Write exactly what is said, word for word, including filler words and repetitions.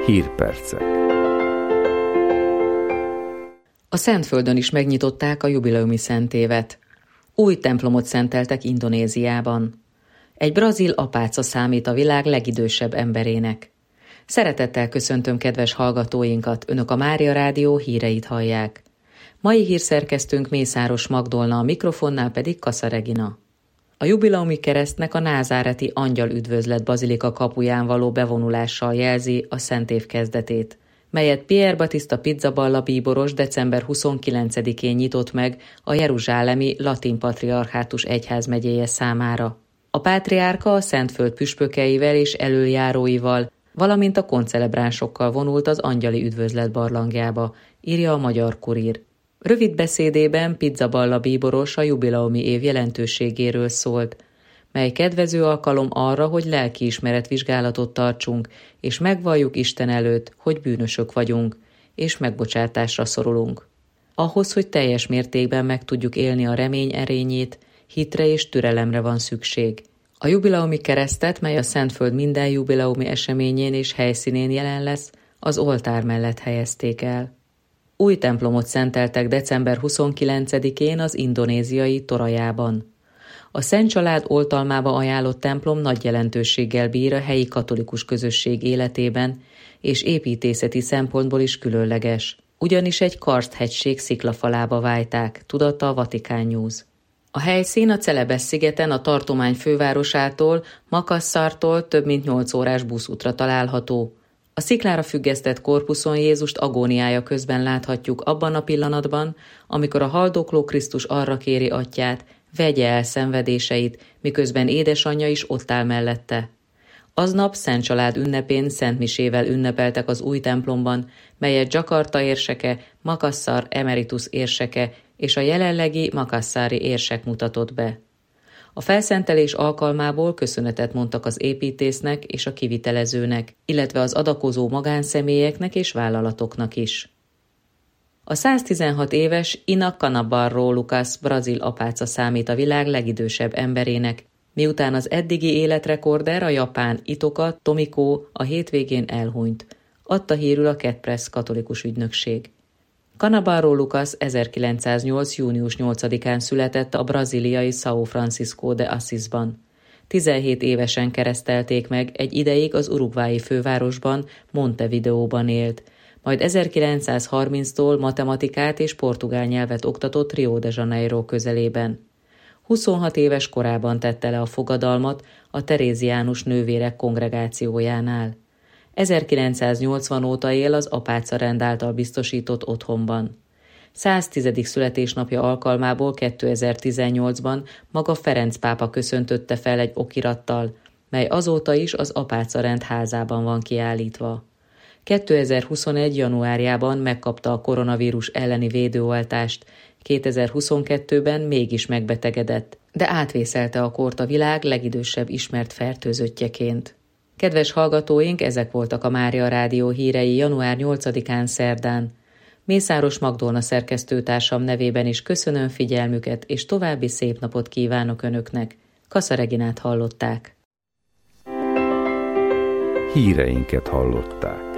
Hírpercek. A Szentföldön is megnyitották a jubileumi szentévet. Új templomot szenteltek Indonéziában. Egy brazil apáca számít a világ legidősebb emberének. Szeretettel köszöntöm kedves hallgatóinkat, Önök a Mária Rádió híreit hallják. Mai hírszerkesztőnk Mészáros Magdolna, a mikrofonnál pedig Kassa Regina. A jubileumi keresztnek a názáreti Angyal Üdvözlet bazilika kapuján való bevonulással jelzi a szentév kezdetét, melyet Pier Battista Pizzaballa bíboros december huszonkilencedikén nyitott meg a jeruzsálemi Latin Patriarchátus egyházmegyéje számára. A pátriárka a Szentföld püspökeivel és elöljáróival, valamint a koncelebránsokkal vonult az Angyali Üdvözlet barlangjába, írja a Magyar Kurír. Rövid beszédében Pizzaballa bíboros a jubileumi év jelentőségéről szólt, mely kedvező alkalom arra, hogy lelkiismeretvizsgálatot tartsunk, és megvalljuk Isten előtt, hogy bűnösök vagyunk, és megbocsátásra szorulunk. Ahhoz, hogy teljes mértékben meg tudjuk élni a remény erényét, hitre és türelemre van szükség. A jubileumi keresztet, mely a Szentföld minden jubileumi eseményén és helyszínén jelen lesz, az oltár mellett helyezték el. Új templomot szenteltek december huszonkilencedikén az indonéziai Torajában. A Szent Család oltalmába ajánlott templom nagy jelentőséggel bír a helyi katolikus közösség életében, és építészeti szempontból is különleges, ugyanis egy karsthegység sziklafalába vájták, tudatta a Vatikán News. A helyszín a Celebes szigeten a tartomány fővárosától, Makasszartól több mint nyolc órás buszútra található. A sziklára függesztett korpuszon Jézust agóniája közben láthatjuk abban a pillanatban, amikor a haldokló Krisztus arra kéri atyját, vegye el szenvedéseit, miközben édesanyja is ott áll mellette. Aznap Szent Család ünnepén szentmisével ünnepeltek az új templomban, melyet Jakarta érseke, Makasszar emeritus érseke és a jelenlegi makasszári érsek mutatott be. A felszentelés alkalmából köszönetet mondtak az építésznek és a kivitelezőnek, illetve az adakozó magánszemélyeknek és vállalatoknak is. A száztizenhat éves Ina Canabarro Lucas brazil apáca számít a világ legidősebb emberének, miután az eddigi életrekorder, a japán Itoka Tomiko a hétvégén elhunyt, adta hírül a Ketpress katolikus ügynökség. Canabarro Lucas ezerkilencszáznyolc. június nyolcadikán született a brazíliai São Francisco de Asisban. tizenhét évesen keresztelték meg, egy ideig az uruguayi fővárosban, Montevideóban élt, majd ezerkilencszázharminctól matematikát és portugál nyelvet oktatott Rio de Janeiro közelében. huszonhat éves korában tette le a fogadalmat a teréziánus nővérek kongregációjánál. ezerkilencszáznyolcvan óta él az apáca rend által biztosított otthonban. száztizedik születésnapja alkalmából kétezer-tizennyolcban maga Ferenc pápa köszöntötte fel egy okirattal, mely azóta is az apáca rend házában van kiállítva. kétezer-huszonegy. januárjában megkapta a koronavírus elleni védőoltást, kétezer-huszonkettőben mégis megbetegedett, de átvészelte a kort a világ legidősebb ismert fertőzöttjeként. Kedves hallgatóink, ezek voltak a Mária Rádió hírei január nyolcadikán szerdán. Mészáros Magdolna szerkesztőtársam nevében is köszönöm figyelmüket, és további szép napot kívánok Önöknek. Kassa Reginát hallották. Híreinket hallották.